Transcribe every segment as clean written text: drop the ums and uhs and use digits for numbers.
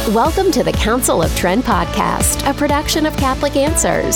Welcome to the Council of Trent podcast, a production of Catholic Answers.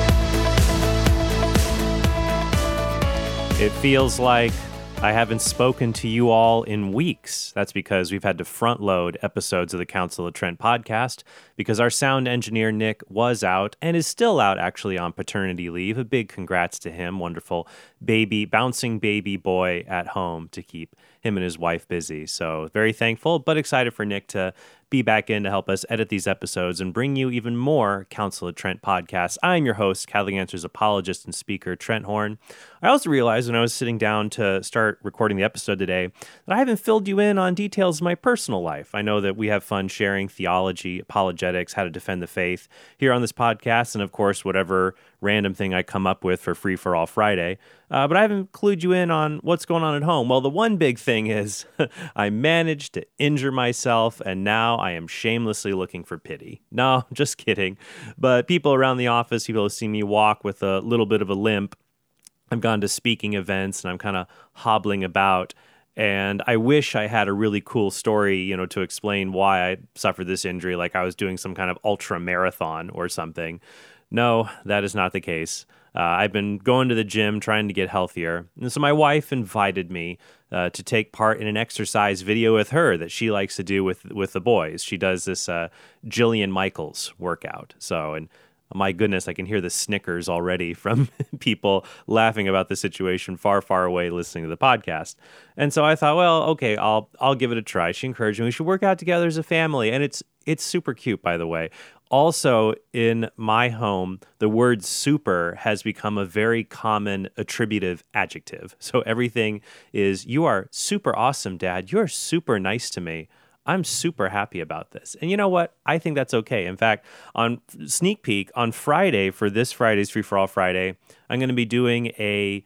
It feels like I haven't spoken to you all in weeks. That's because we've had to front load episodes of the Council of Trent podcast because our sound engineer, Nick, was out and is still out actually on paternity leave. A big congrats to him. Wonderful bouncing baby boy at home to keep him and his wife busy. So very thankful, but excited for Nick to be back in to help us edit these episodes and bring you even more Council of Trent podcasts. I'm your host, Catholic Answers apologist and speaker, Trent Horn. I also realized when I was sitting down to start recording the episode today that I haven't filled you in on details of my personal life. I know that we have fun sharing theology, apologetics, how to defend the faith here on this podcast, and of course, whatever random thing I come up with for Free for All Friday. But I haven't clued you in on what's going on at home. Well, the one big thing is I managed to injure myself, and now I am shamelessly looking for pity. No, just kidding. But people around the office, people have seen me walk with a little bit of a limp. I've gone to speaking events, and I'm kind of hobbling about. And I wish I had a really cool story, to explain why I suffered this injury, like I was doing some kind of ultra marathon or something. No, that is not the case. I've been going to the gym, trying to get healthier. And so my wife invited me to take part in an exercise video with her that she likes to do with the boys. She does this Jillian Michaels workout. So, and my goodness, I can hear the snickers already from people laughing about the situation far, far away listening to the podcast. And so I thought, well, okay, I'll give it a try. She encouraged me. We should work out together as a family. And it's super cute, by the way. Also, in my home, the word super has become a very common attributive adjective. So everything is, you are super awesome, Dad. You're super nice to me. I'm super happy about this. And you know what? I think that's okay. In fact, on sneak peek, on Friday, for this Friday's Free for All Friday, I'm going to be doing a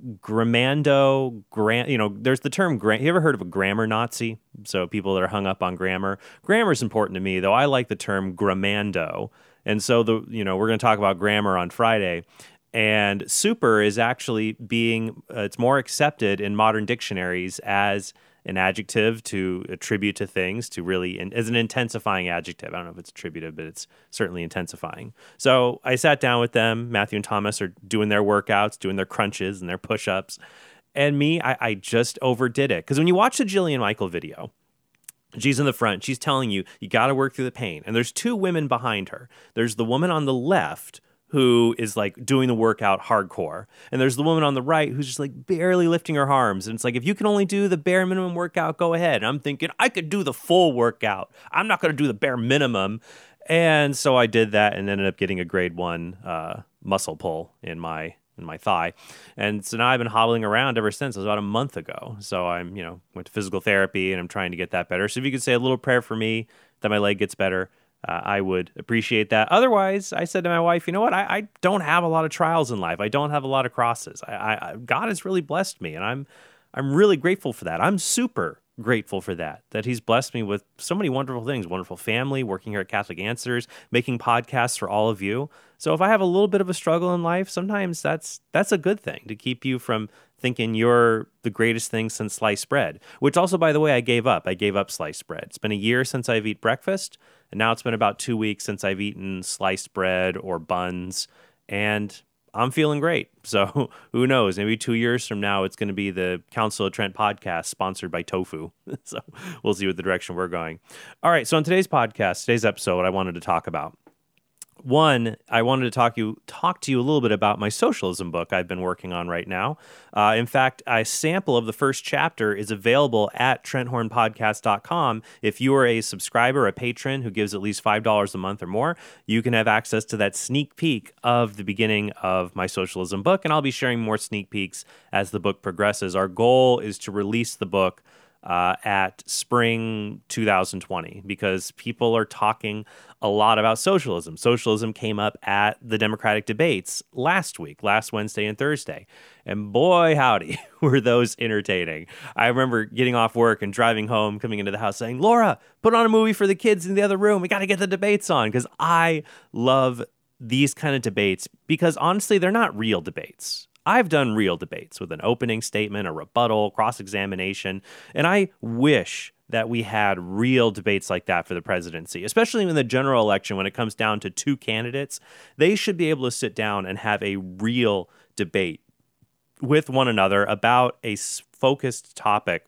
grammando, there's the term, you ever heard of a grammar Nazi? So people that are hung up on grammar. Grammar is important to me, though I like the term grammando. And so we're going to talk about grammar on Friday. And super is actually it's more accepted in modern dictionaries as an adjective to attribute to things, to really, as an intensifying adjective. I don't know if it's attributive, but it's certainly intensifying. So I sat down with them. Matthew and Thomas are doing their workouts, doing their crunches and their push-ups. And me, I just overdid it. Because when you watch the Jillian Michael video, she's in the front. She's telling you got to work through the pain. And there's two women behind her. There's the woman on the left who is like doing the workout hardcore. And there's the woman on the right who's just like barely lifting her arms. And it's like, if you can only do the bare minimum workout, go ahead. And I'm thinking, I could do the full workout. I'm not going to do the bare minimum. And so I did that and ended up getting a grade 1 muscle pull in my thigh. And so now I've been hobbling around ever since. It was about a month ago. So I'm, went to physical therapy and I'm trying to get that better. So if you could say a little prayer for me that my leg gets better, I would appreciate that. Otherwise, I said to my wife, you know what? I don't have a lot of trials in life. I don't have a lot of crosses. God has really blessed me, and I'm really grateful for that. I'm super grateful for that He's blessed me with so many wonderful things, wonderful family, working here at Catholic Answers, making podcasts for all of you. So if I have a little bit of a struggle in life, sometimes that's a good thing to keep you from thinking you're the greatest thing since sliced bread, which also, by the way, I gave up. I gave up sliced bread. It's been a year since I've eaten breakfast, and now it's been about 2 weeks since I've eaten sliced bread or buns, and I'm feeling great. So who knows? Maybe 2 years from now, it's going to be the Council of Trent podcast sponsored by tofu. So we'll see what the direction we're going. All right. So on today's episode, what I wanted to talk about. One, I wanted to talk to you a little bit about my socialism book I've been working on right now. In fact, a sample of the first chapter is available at TrentHornPodcast.com. If you are a subscriber, a patron who gives at least $5 a month or more, you can have access to that sneak peek of the beginning of my socialism book, and I'll be sharing more sneak peeks as the book progresses. Our goal is to release the book at spring 2020 because people are talking a lot about socialism. Socialism came up at the Democratic debates last Wednesday and Thursday. And boy, howdy, were those entertaining. I remember getting off work and driving home, coming into the house saying, Laura, put on a movie for the kids in the other room. We got to get the debates on because I love these kind of debates because honestly, they're not real debates. I've done real debates with an opening statement, a rebuttal, cross-examination, and I wish that we had real debates like that for the presidency, especially in the general election when it comes down to two candidates. They should be able to sit down and have a real debate with one another about a focused topic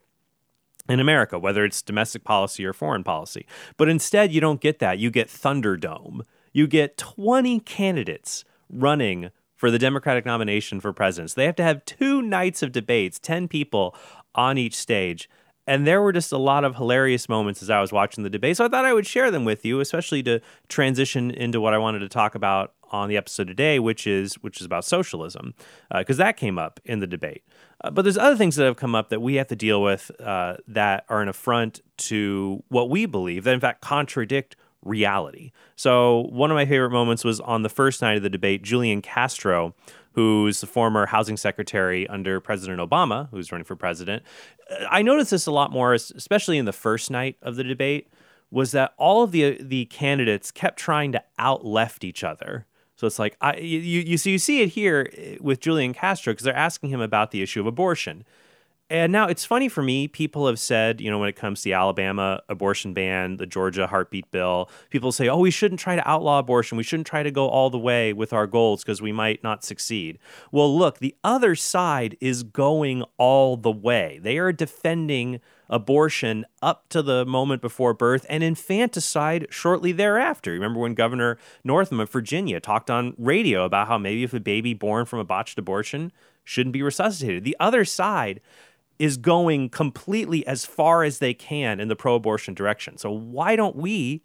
in America, whether it's domestic policy or foreign policy. But instead, you don't get that. You get Thunderdome. You get 20 candidates running for the Democratic nomination for president. So they have to have 2 nights of debates, 10 people on each stage. And there were just a lot of hilarious moments as I was watching the debate. So I thought I would share them with you, especially to transition into what I wanted to talk about on the episode today, which is about socialism, because that came up in the debate. But there's other things that have come up that we have to deal with that are an affront to what we believe, that in fact contradict reality. So one of my favorite moments was on the first night of the debate. Julian Castro, who's the former housing secretary under President Obama, who's running for president. I noticed this a lot more, especially in the first night of the debate, was that all of the candidates kept trying to out-left each other. So it's like, you see it here with Julian Castro because they're asking him about the issue of abortion. And now it's funny for me, people have said, when it comes to the Alabama abortion ban, the Georgia heartbeat bill, people say, we shouldn't try to outlaw abortion. We shouldn't try to go all the way with our goals because we might not succeed. Well, look, the other side is going all the way. They are defending abortion up to the moment before birth and infanticide shortly thereafter. Remember when Governor Northam of Virginia talked on radio about how maybe if a baby born from a botched abortion shouldn't be resuscitated. The other side is going completely as far as they can in the pro-abortion direction. So why don't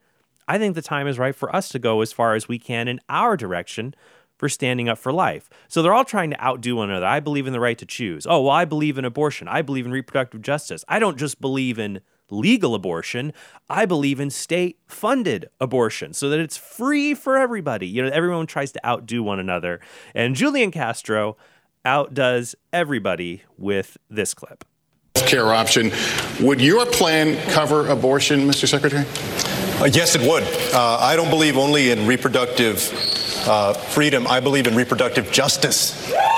I think the time is right for us to go as far as we can in our direction for standing up for life. So they're all trying to outdo one another. I believe in the right to choose. Oh, well, I believe in abortion. I believe in reproductive justice. I don't just believe in legal abortion. I believe in state-funded abortion so that it's free for everybody. Everyone tries to outdo one another. And Julian Castro outdoes everybody with this clip. Care option. Would your plan cover abortion, Mr. Secretary? Yes, it would. I don't believe only in reproductive freedom. I believe in reproductive justice.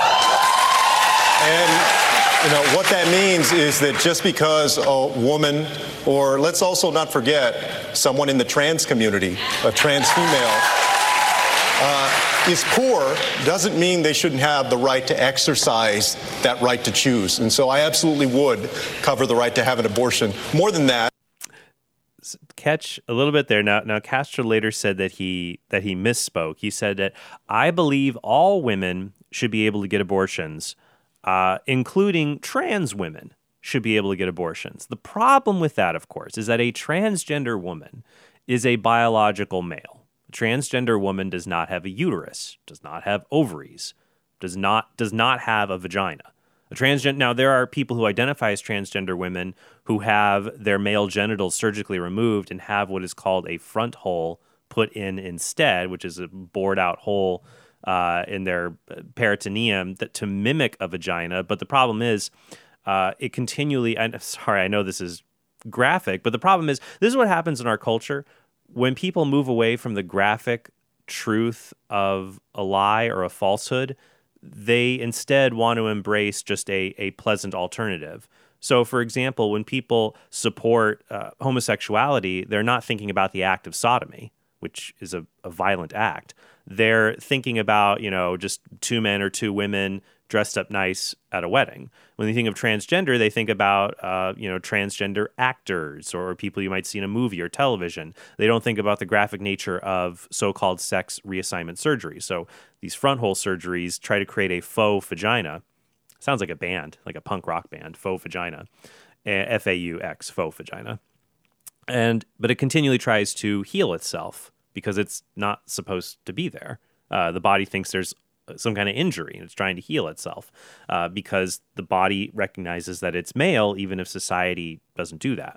And what that means is that just because a woman, or let's also not forget someone in the trans community, a trans female, is poor, doesn't mean they shouldn't have the right to exercise that right to choose. And so I absolutely would cover the right to have an abortion. More than that. Catch a little bit there. Now Castro later said that he misspoke. He said that I believe all women should be able to get abortions, including trans women should be able to get abortions. The problem with that, of course, is that a transgender woman is a biological male. Transgender woman does not have a uterus, does not have ovaries, does not have a vagina. Now, there are people who identify as transgender women who have their male genitals surgically removed and have what is called a front hole put in instead, which is a bored-out hole in their peritoneum to mimic a vagina. But the problem is it continually – I'm sorry, I know this is graphic, but the problem is this is what happens in our culture. When people move away from the graphic truth of a lie or a falsehood, they instead want to embrace just a pleasant alternative. So, for example, when people support homosexuality, they're not thinking about the act of sodomy, which is a violent act. They're thinking about, just 2 men or 2 women dressed up nice at a wedding. When they think of transgender, they think about, transgender actors or people you might see in a movie or television. They don't think about the graphic nature of so-called sex reassignment surgery. So these front hole surgeries try to create a faux vagina. Sounds like a band, like a punk rock band, faux vagina, F-A-U-X, faux vagina. But it continually tries to heal itself because it's not supposed to be there. The body thinks there's some kind of injury and it's trying to heal itself because the body recognizes that it's male, even if society doesn't do that.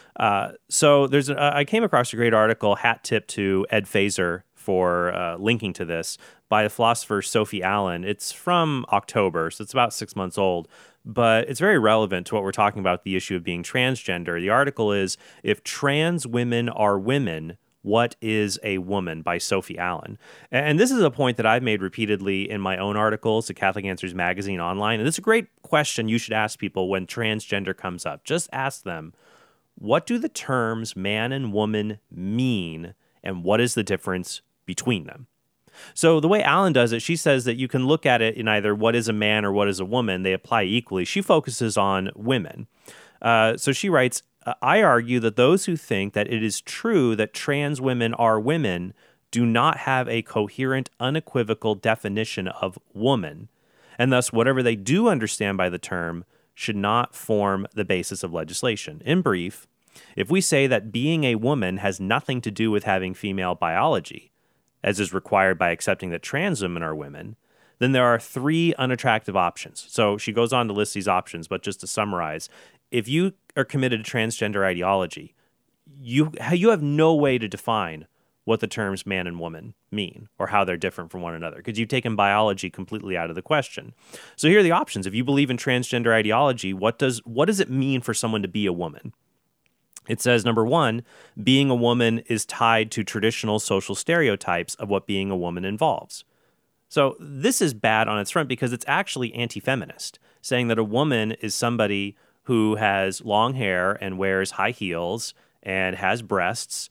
So I came across a great article, hat tip to Ed Feser for linking to this, by the philosopher Sophie Allen. It's from October, so it's about 6 months old, but it's very relevant to what we're talking about, the issue of being transgender. The article is, If Trans Women Are Women, What is a Woman? By Sophie Allen. And this is a point that I've made repeatedly in my own articles at Catholic Answers Magazine online. And this is a great question you should ask people when transgender comes up. Just ask them, what do the terms man and woman mean, and what is the difference between them? So the way Alan does it, she says that you can look at it in either what is a man or what is a woman. They apply equally. She focuses on women. So she writes, I argue that those who think that it is true that trans women are women do not have a coherent, unequivocal definition of woman, and thus whatever they do understand by the term should not form the basis of legislation. In brief, if we say that being a woman has nothing to do with having female biology, as is required by accepting that trans women are women, then there are three unattractive options. So she goes on to list these options, but just to summarize, if you are committed to transgender ideology, you have no way to define what the terms man and woman mean or how they're different from one another, because you've taken biology completely out of the question. So here are the options. If you believe in transgender ideology, what does it mean for someone to be a woman? It says, number one, being a woman is tied to traditional social stereotypes of what being a woman involves. So this is bad on its front because it's actually anti-feminist, saying that a woman is somebody who has long hair and wears high heels and has breasts.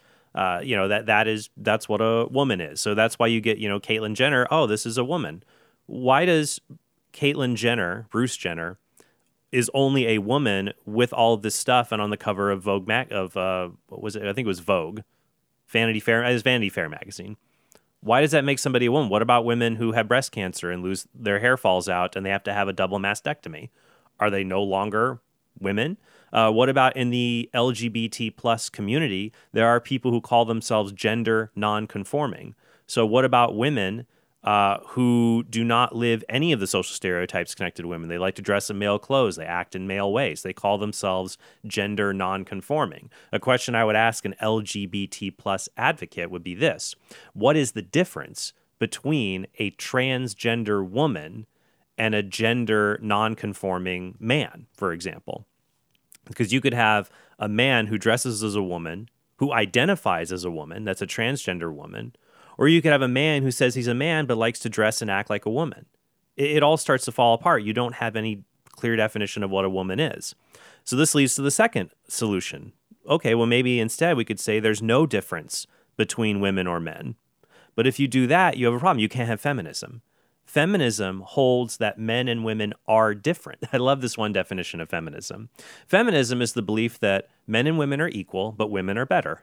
That's what a woman is. So that's why you get, Caitlyn Jenner. Oh, this is a woman. Why does Caitlyn Jenner, Bruce Jenner, is only a woman with all of this stuff and on the cover of Vogue what was it? I think it was Vogue, Vanity Fair. It was Vanity Fair magazine. Why does that make somebody a woman? What about women who have breast cancer and their hair falls out and they have to have a double mastectomy? Are they no longer women? What about in the LGBT plus community? There are people who call themselves gender non-conforming. So what about women who do not live any of the social stereotypes connected to women? They like to dress in male clothes. They act in male ways. They call themselves gender non-conforming. A question I would ask an LGBT plus advocate would be this: what is the difference between a transgender woman and a gender non-conforming man, for example? Because you could have a man who dresses as a woman, who identifies as a woman, that's a transgender woman, or you could have a man who says he's a man but likes to dress and act like a woman. It all starts to fall apart. You don't have any clear definition of what a woman is. So this leads to the second solution. Okay, well, maybe instead we could say there's no difference between women or men. But if you do that, you have a problem. You can't have feminism. Feminism holds that men and women are different. I love this one definition of feminism. Feminism is the belief that men and women are equal, but women are better.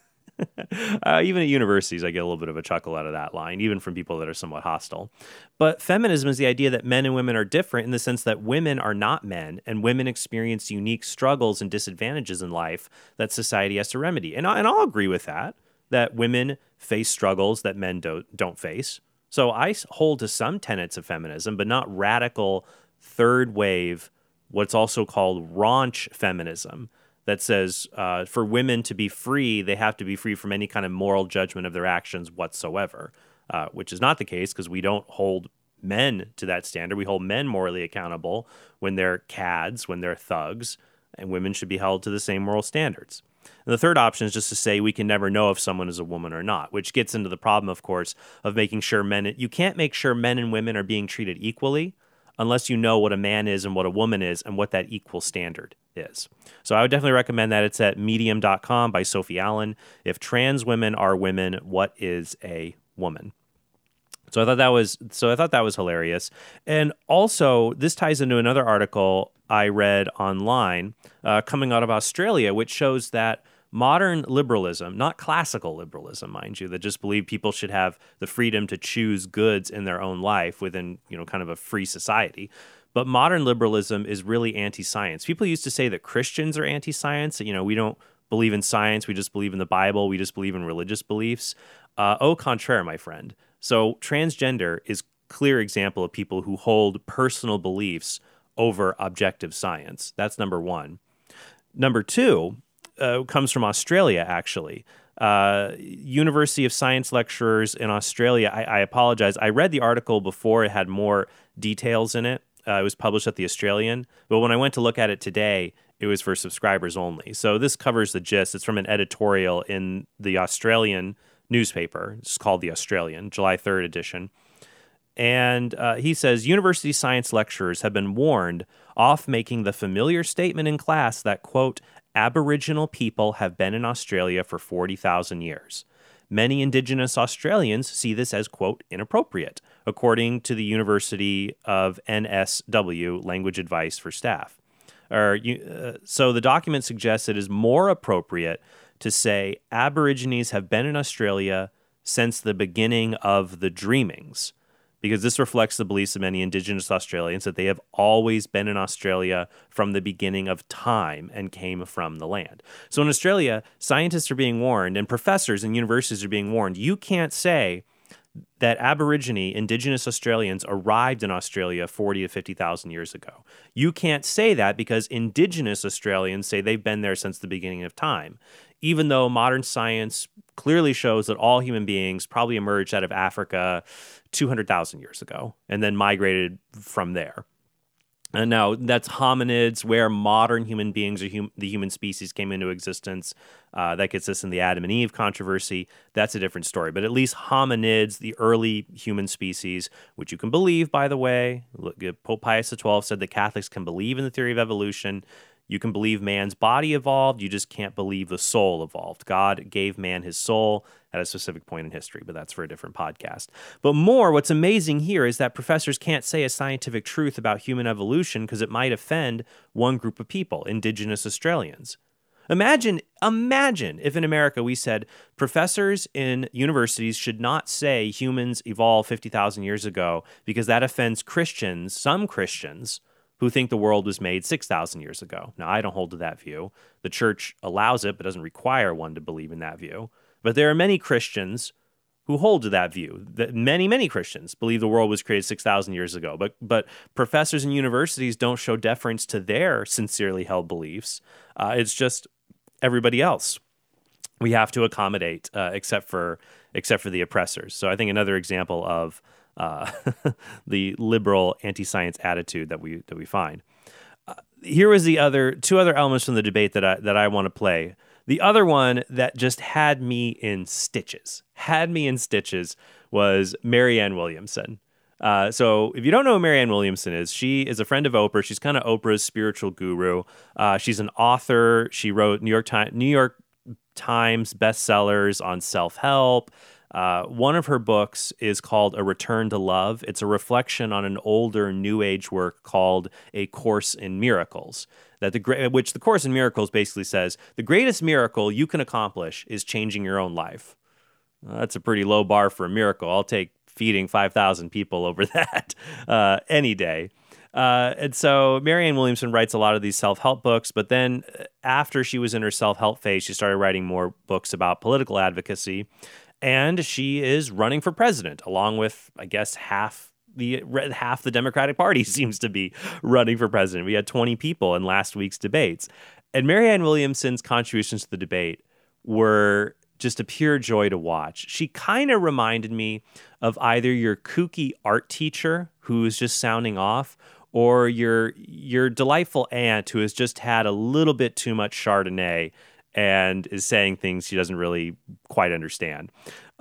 Even at universities, I get a little bit of a chuckle out of that line, even from people that are somewhat hostile. But feminism is the idea that men and women are different in the sense that women are not men, and women experience unique struggles and disadvantages in life that society has to remedy. And I'll agree with that women face struggles that men don't face. So I hold to some tenets of feminism, but not radical third wave, what's also called raunch feminism, that says for women to be free, they have to be free from any kind of moral judgment of their actions whatsoever, which is not the case because we don't hold men to that standard. We hold men morally accountable when they're cads, when they're thugs, and women should be held to the same moral standards. And the third option is just to say we can never know if someone is a woman or not, which gets into the problem, of course, of making sure you can't make sure men and women are being treated equally unless you know what a man is and what a woman is and what that equal standard is. So I would definitely recommend that. It's at medium.com by Sophie Allen. If trans women are women, what is a woman? So I thought that was hilarious. And also, this ties into another article I read online coming out of Australia, which shows that modern liberalism, not classical liberalism, mind you, that just believe people should have the freedom to choose goods in their own life within, kind of a free society. But modern liberalism is really anti-science. People used to say that Christians are anti-science, that, we don't believe in science, we just believe in the Bible, we just believe in religious beliefs. Au contraire, my friend. So transgender is a clear example of people who hold personal beliefs over objective science. That's number one. Number two comes from Australia, actually. University of Science lecturers in Australia, I apologize. I read the article before it had more details in it. It was published at The Australian. But when I went to look at it today, it was for subscribers only. So this covers the gist. It's from an editorial in the Australian newspaper. It's called The Australian, July 3rd edition. And he says, university science lecturers have been warned off making the familiar statement in class that, quote, Aboriginal people have been in Australia for 40,000 years. Many Indigenous Australians see this as, quote, inappropriate, according to the University of NSW Language Advice for Staff. So the document suggests it is more appropriate to say Aborigines have been in Australia since the beginning of the Dreamings, because this reflects the beliefs of many Indigenous Australians that they have always been in Australia from the beginning of time and came from the land. So in Australia, scientists are being warned and professors in universities are being warned, you can't say that Aborigine Indigenous Australians arrived in Australia 40 to 50,000 years ago. You can't say that because Indigenous Australians say they've been there since the beginning of time, even though modern science clearly shows that all human beings probably emerged out of Africa 200,000 years ago and then migrated from there. And now that's hominids, where modern human beings or the human species came into existence. That gets us in the Adam and Eve controversy. That's a different story. But at least hominids, the early human species, which you can believe, by the way. Look, Pope Pius XII said that Catholics can believe in the theory of evolution. You can believe man's body evolved. You just can't believe the soul evolved. God gave man his soul at a specific point in history, but that's for a different podcast. But what's amazing here is that professors can't say a scientific truth about human evolution because it might offend one group of people, Indigenous Australians. Imagine if in America we said professors in universities should not say humans evolved 50,000 years ago because that offends Christians, some Christians, who think the world was made 6,000 years ago. Now, I don't hold to that view. The church allows it, but doesn't require one to believe in that view. But there are many Christians who hold to that view. That many Christians believe the world was created 6,000 years ago. But professors in universities don't show deference to their sincerely held beliefs. It's just everybody else we have to accommodate, except for the oppressors. So I think another example of the liberal anti-science attitude that we find. Here was two other elements from the debate that I want to play. The other one that just had me in stitches was Marianne Williamson. So if you don't know who Marianne Williamson is, she is a friend of Oprah. She's kind of Oprah's spiritual guru. She's an author. She wrote New York Times bestsellers on self-help. One of her books is called A Return to Love. It's a reflection on an older New Age work called A Course in Miracles, which the Course in Miracles basically says, the greatest miracle you can accomplish is changing your own life. That's a pretty low bar for a miracle. I'll take feeding 5,000 people over that any day. And so Marianne Williamson writes a lot of these self-help books, but then after she was in her self-help phase, she started writing more books about political advocacy. And she is running for president, along with, I guess, half the Democratic Party seems to be running for president. We had 20 people in last week's debates. And Marianne Williamson's contributions to the debate were just a pure joy to watch. She kind of reminded me of either your kooky art teacher who's just sounding off, or your delightful aunt who has just had a little bit too much Chardonnay and is saying things she doesn't really quite understand.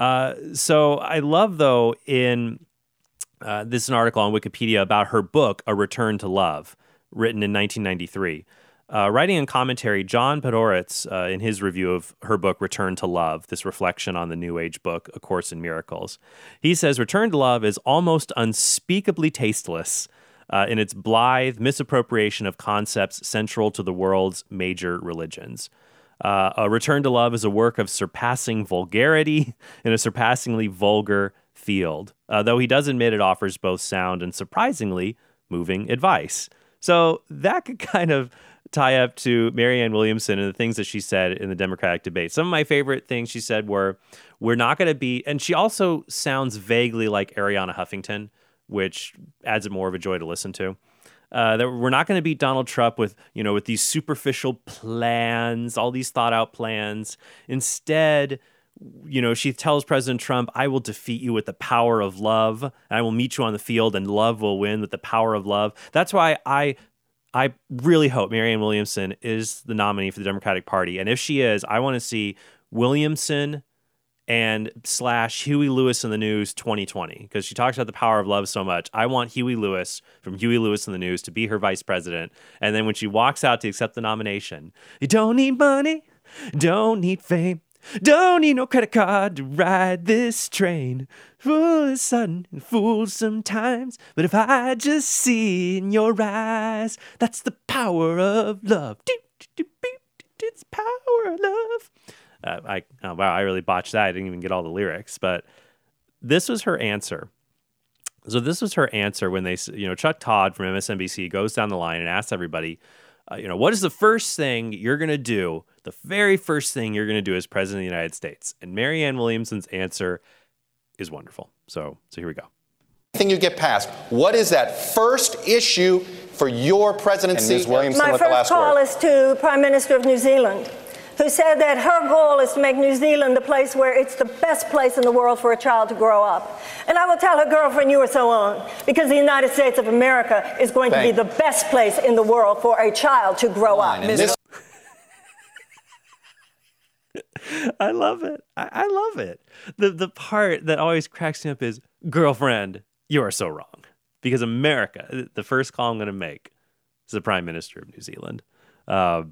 So I love, though, this is an article on Wikipedia about her book, A Return to Love, written in 1993. Writing in commentary, John Podhoretz, in his review of her book, Return to Love, this reflection on the New Age book, A Course in Miracles, he says, Return to Love is almost unspeakably tasteless in its blithe misappropriation of concepts central to the world's major religions. A Return to Love is a work of surpassing vulgarity in a surpassingly vulgar field, though he does admit it offers both sound and surprisingly moving advice. So that could kind of tie up to Marianne Williamson and the things that she said in the Democratic debate. Some of my favorite things she said were, we're not going to be, and she also sounds vaguely like Arianna Huffington, which adds it more of a joy to listen to. That we're not going to beat Donald Trump with these superficial plans, all these thought out plans. Instead, she tells President Trump, I will defeat you with the power of love, and I will meet you on the field, and love will win with the power of love. That's why I really hope Marianne Williamson is the nominee for the Democratic Party. And if she is, I want to see Williamson and / Huey Lewis in the News 2020, because she talks about the power of love so much. I want Huey Lewis from Huey Lewis in the News to be her vice president. And then when she walks out to accept the nomination, you don't need money, don't need fame, don't need no credit card to ride this train. Fool is sudden and fool sometimes, but if I just see in your eyes, that's the power of love. It's power of love. Wow, I really botched that. I didn't even get all the lyrics, but this was her answer. So this was her answer when they, Chuck Todd from MSNBC goes down the line and asks everybody, what is the first thing you're going to do? The very first thing you're going to do as president of the United States? And Marianne Williamson's answer is wonderful. So here we go. Thing you get passed. What is that first issue for your presidency? And Ms. Williamson, My with the first last call word. is to Prime Minister of New Zealand, who said that her goal is to make New Zealand the place where it's the best place in the world for a child to grow up. And I will tell her girlfriend you are so on, because the United States of America is going to be the best place in the world for a child to grow up. I love it. I love it. The part that always cracks me up is, girlfriend, you are so wrong. Because America, the first call I'm going to make is the Prime Minister of New Zealand. So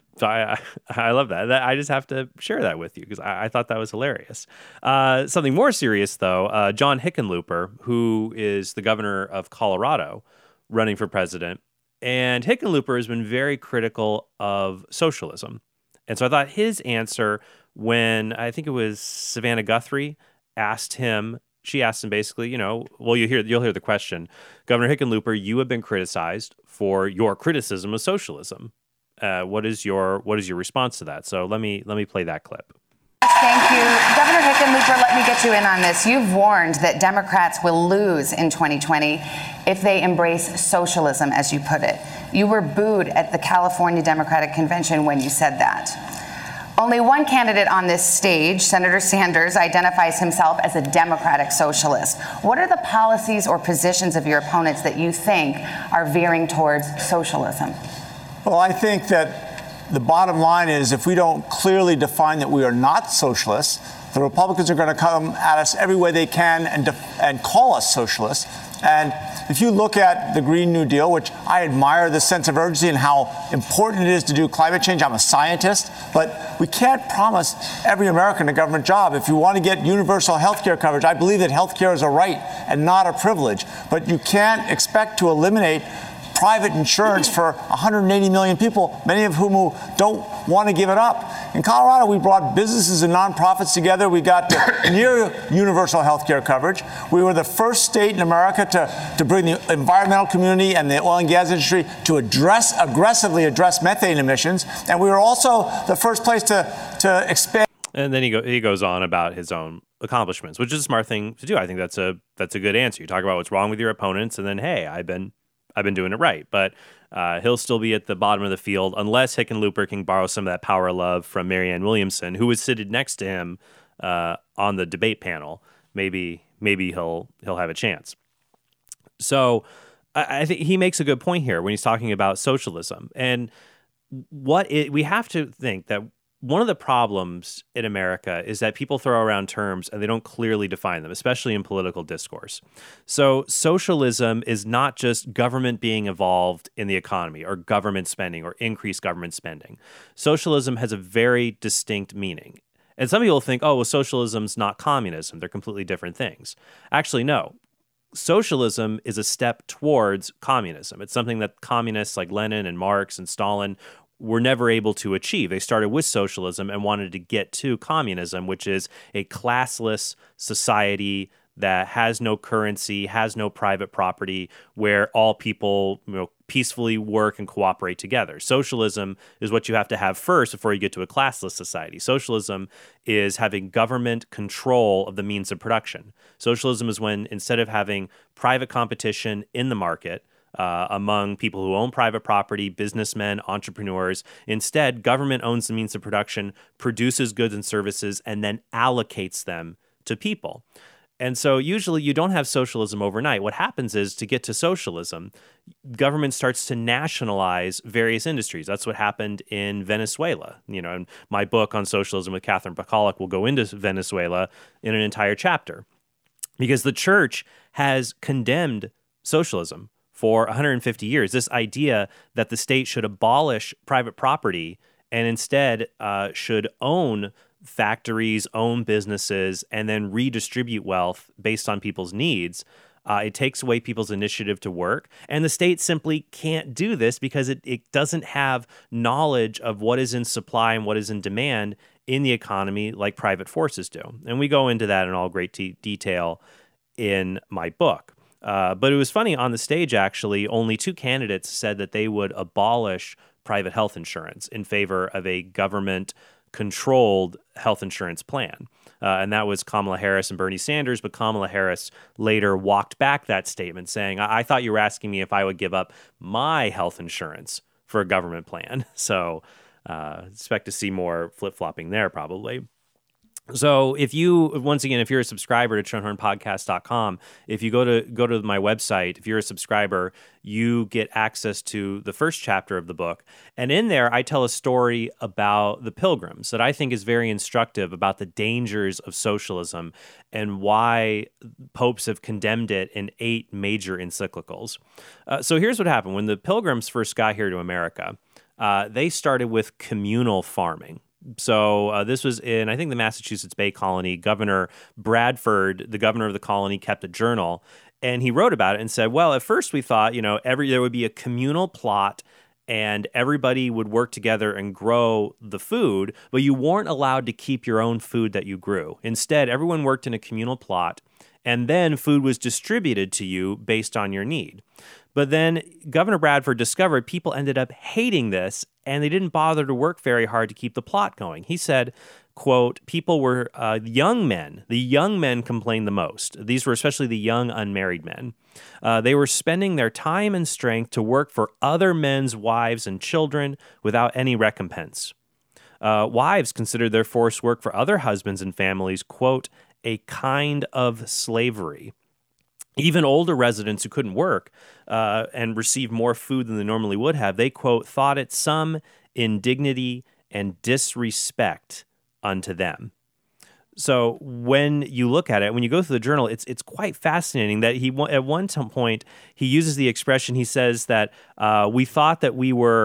I love that. I just have to share that with you because I thought that was hilarious. Something more serious, though, John Hickenlooper, who is the governor of Colorado, running for president. And Hickenlooper has been very critical of socialism. And so I thought his answer when, I think it was Savannah Guthrie, she asked him basically, you'll hear the question. Governor Hickenlooper, you have been criticized for your criticism of socialism. What is your response to that? So let me play that clip. Thank you. Governor Hickenlooper, let me get you in on this. You've warned that Democrats will lose in 2020 if they embrace socialism, as you put it. You were booed at the California Democratic Convention when you said that. Only one candidate on this stage, Senator Sanders, identifies himself as a democratic socialist. What are the policies or positions of your opponents that you think are veering towards socialism? Well, I think that the bottom line is if we don't clearly define that we are not socialists, the Republicans are going to come at us every way they can and call us socialists. And if you look at the Green New Deal, which I admire the sense of urgency and how important it is to do climate change. I'm a scientist, but we can't promise every American a government job. If you want to get universal health care coverage, I believe that health care is a right and not a privilege. But you can't expect to eliminate private insurance for 180 million people, many of whom don't want to give it up. In Colorado, we brought businesses and nonprofits together. We got near universal health care coverage. We were the first state in America to bring the environmental community and the oil and gas industry to aggressively address methane emissions. And we were also the first place to expand. And then he goes on about his own accomplishments, which is a smart thing to do. I think that's a good answer. You talk about what's wrong with your opponents, and then, hey, I've been doing it right. But he'll still be at the bottom of the field unless Hickenlooper can borrow some of that power of love from Marianne Williamson, who was seated next to him on the debate panel. Maybe he'll have a chance. So I think he makes a good point here when he's talking about socialism. And we have to think that one of the problems in America is that people throw around terms and they don't clearly define them, especially in political discourse. So socialism is not just government being involved in the economy or government spending or increased government spending. Socialism has a very distinct meaning. And some people think, oh, well, socialism's not communism. They're completely different things. Actually, no. Socialism is a step towards communism. It's something that communists like Lenin and Marx and Stalin were never able to achieve. They started with socialism and wanted to get to communism, which is a classless society that has no currency, has no private property, where all people peacefully work and cooperate together. Socialism is what you have to have first before you get to a classless society. Socialism is having government control of the means of production. Socialism is when, instead of having private competition in the market, among people who own private property, businessmen, entrepreneurs. Instead, government owns the means of production, produces goods and services, and then allocates them to people. And so usually you don't have socialism overnight. What happens is, to get to socialism, government starts to nationalize various industries. That's what happened in Venezuela. And my book on socialism with Catherine Bacalek will go into Venezuela in an entire chapter, because the church has condemned socialism for 150 years. This idea that the state should abolish private property and instead should own factories, own businesses, and then redistribute wealth based on people's needs. It takes away people's initiative to work. And the state simply can't do this because it doesn't have knowledge of what is in supply and what is in demand in the economy like private forces do. And we go into that in all great detail in my book. But it was funny, on the stage, actually, only 2 candidates said that they would abolish private health insurance in favor of a government-controlled health insurance plan. And that was Kamala Harris and Bernie Sanders. But Kamala Harris later walked back that statement, saying, I thought you were asking me if I would give up my health insurance for a government plan. So expect to see more flip-flopping there, probably. So if you're a subscriber to TrentHornPodcast.com, if you go to my website, if you're a subscriber, you get access to the first chapter of the book. And in there, I tell a story about the Pilgrims that I think is very instructive about the dangers of socialism and why popes have condemned it in 8 major encyclicals. So here's what happened. When the Pilgrims first got here to America, they started with communal farming. So this was in, I think, the Massachusetts Bay Colony. Governor Bradford, the governor of the colony, kept a journal, and he wrote about it and said, well, at first we thought, there would be a communal plot and everybody would work together and grow the food, but you weren't allowed to keep your own food that you grew. Instead, everyone worked in a communal plot, and then food was distributed to you based on your need. But then Governor Bradford discovered people ended up hating this, and they didn't bother to work very hard to keep the plot going. He said, quote, people were young men. The young men complained the most. These were especially the young unmarried men. They were spending their time and strength to work for other men's wives and children without any recompense. Wives considered their forced work for other husbands and families, quote, a kind of slavery. Even older residents who couldn't work and receive more food than they normally would have, they, quote, thought it some indignity and disrespect unto them. So when you look at it, when you go through the journal, it's quite fascinating that at one point he uses the expression, he says that they thought that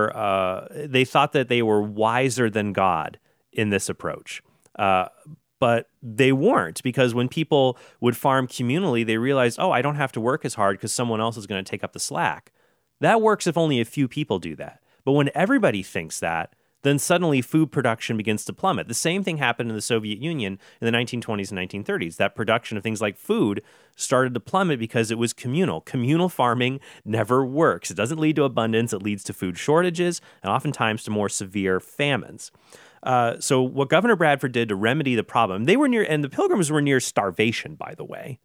they were wiser than God in this approach. But they weren't, because when people would farm communally, they realized, I don't have to work as hard because someone else is going to take up the slack. That works if only a few people do that. But when everybody thinks that, then suddenly food production begins to plummet. The same thing happened in the Soviet Union in the 1920s and 1930s. That production of things like food started to plummet because it was communal. Communal farming never works. It doesn't lead to abundance. It leads to food shortages and oftentimes to more severe famines. So what Governor Bradford did to remedy the problem, and the Pilgrims were near starvation, by the way.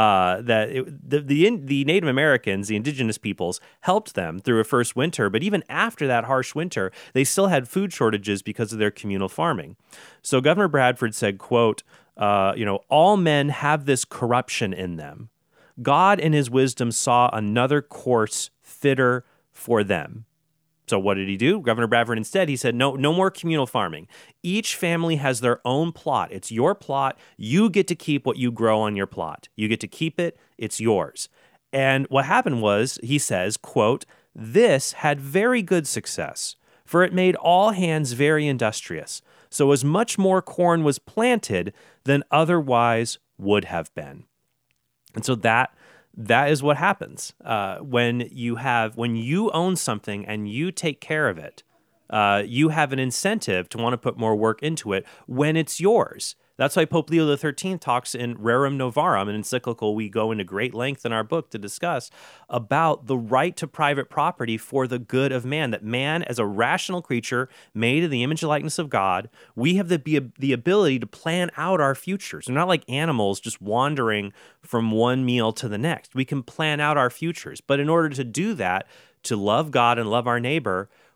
The Native Americans, the indigenous peoples, helped them through a first winter, but even after that harsh winter, they still had food shortages because of their communal farming. So Governor Bradford said, quote, all men have this corruption in them. God in his wisdom saw another course fitter for them. So what did he do? Governor Bradford instead, he said, no more communal farming. Each family has their own plot. It's your plot. You get to keep what you grow on your plot. You get to keep it. It's yours. And what happened was, he says, quote, this had very good success, for it made all hands very industrious. So as much more corn was planted than otherwise would have been. And so that is what happens when you own something and you take care of it. You have an incentive to want to put more work into it when it's yours. That's why Pope Leo XIII talks in Rerum Novarum, an encyclical we go into great length in our book to discuss, about the right to private property for the good of man, that man, as a rational creature made in the image and likeness of God, we have the ability to plan out our futures. We're not like animals just wandering from one meal to the next. We can plan out our futures. But in order to do that, to love God and love our neighbor,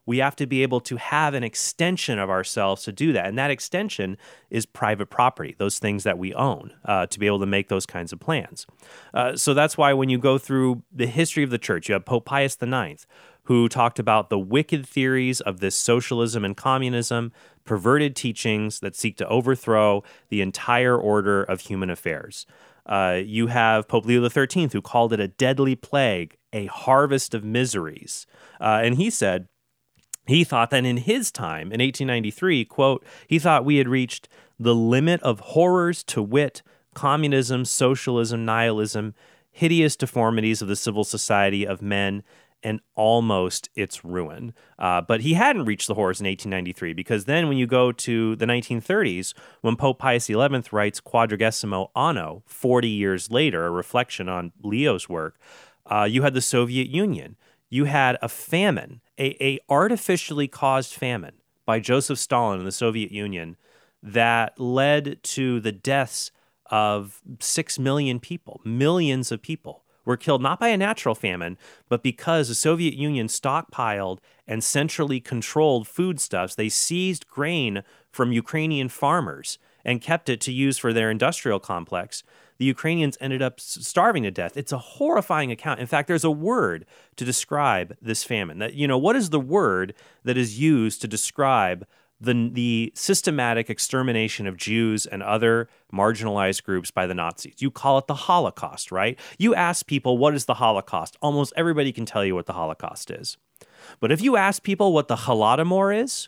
we have to be able to have an extension of ourselves to do that. And that extension is private property, those things that we own, to be able to make those kinds of plans. So that's why when you go through the history of the church, you have Pope Pius IX, who talked about the wicked theories of this socialism and communism, perverted teachings that seek to overthrow the entire order of human affairs. You have Pope Leo XIII, who called it a deadly plague, a harvest of miseries. And he said, he thought that in his time, in 1893, quote, he thought we had reached the limit of horrors, to wit, communism, socialism, nihilism, hideous deformities of the civil society of men, and almost its ruin. But he hadn't reached the horrors in 1893, because then when you go to the 1930s, when Pope Pius XI writes Quadragesimo Anno, 40 years later, a reflection on Leo's work, you had the Soviet Union. You had a famine, a artificially caused famine by Joseph Stalin in the Soviet Union that led to the deaths of 6 million people. Millions of people were killed not by a natural famine, but because the Soviet Union stockpiled and centrally controlled foodstuffs. They seized grain from Ukrainian farmers and kept it to use for their industrial complex. The Ukrainians ended up starving to death. It's a horrifying account. In fact, there's a word to describe this famine. That, what is the word that is used to describe the systematic extermination of Jews and other marginalized groups by the Nazis? You call it the Holocaust, right? You ask people, what is the Holocaust? Almost everybody can tell you what the Holocaust is. But if you ask people what the Holodomor is,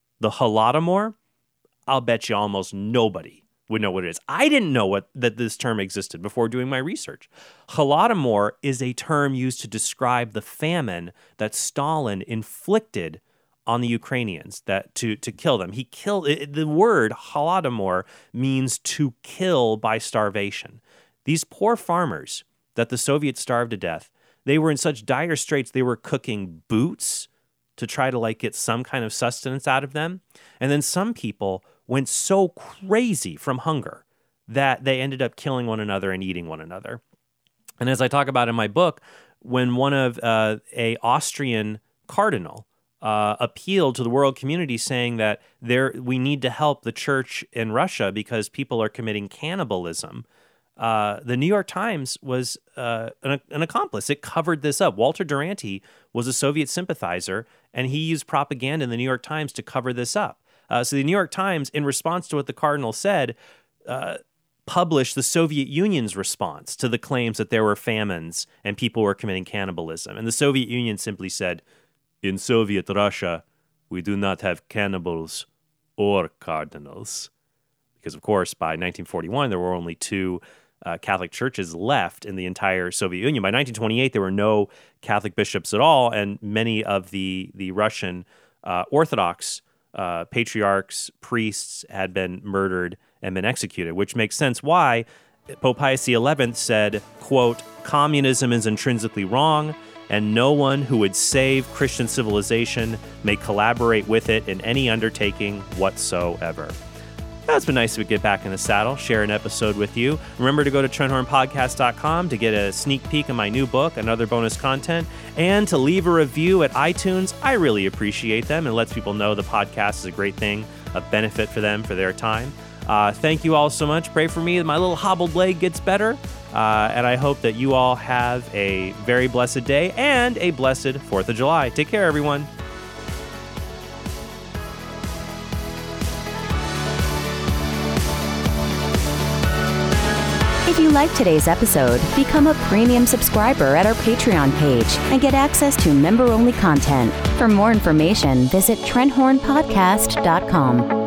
I'll bet you almost nobody would know what it is. I didn't know that this term existed before doing my research. Holodomor is a term used to describe the famine that Stalin inflicted on the Ukrainians, that to kill them. He killed. The word Holodomor means to kill by starvation. These poor farmers that the Soviets starved to death, they were in such dire straits, they were cooking boots to try to get some kind of sustenance out of them. And then some people went so crazy from hunger that they ended up killing one another and eating one another. And as I talk about in my book, when one of a Austrian cardinal appealed to the world community saying that we need to help the church in Russia because people are committing cannibalism, the New York Times was an accomplice. It covered this up. Walter Duranty was a Soviet sympathizer, and he used propaganda in the New York Times to cover this up. So the New York Times, in response to what the cardinal said, published the Soviet Union's response to the claims that there were famines and people were committing cannibalism. And the Soviet Union simply said, in Soviet Russia, we do not have cannibals or cardinals. Because, of course, by 1941, there were only 2 Catholic churches left in the entire Soviet Union. By 1928, there were no Catholic bishops at all, and many of the Russian Orthodox patriarchs, priests had been murdered and been executed, which makes sense why Pope Pius XI said, quote, communism is intrinsically wrong, and no one who would save Christian civilization may collaborate with it in any undertaking whatsoever. It's been nice to get back in the saddle, share an episode with you. Remember to go to TrentHornPodcast.com to get a sneak peek of my new book and other bonus content, and to leave a review at iTunes. I really appreciate them, and lets people know the podcast is a great thing, a benefit for them, for their time. Thank you all so much. Pray for me that my little hobbled leg gets better, and I hope that you all have a very blessed day and a blessed 4th of July. Take care, everyone. If you liked today's episode, become a premium subscriber at our Patreon page and get access to member-only content. For more information, visit TrentHornPodcast.com.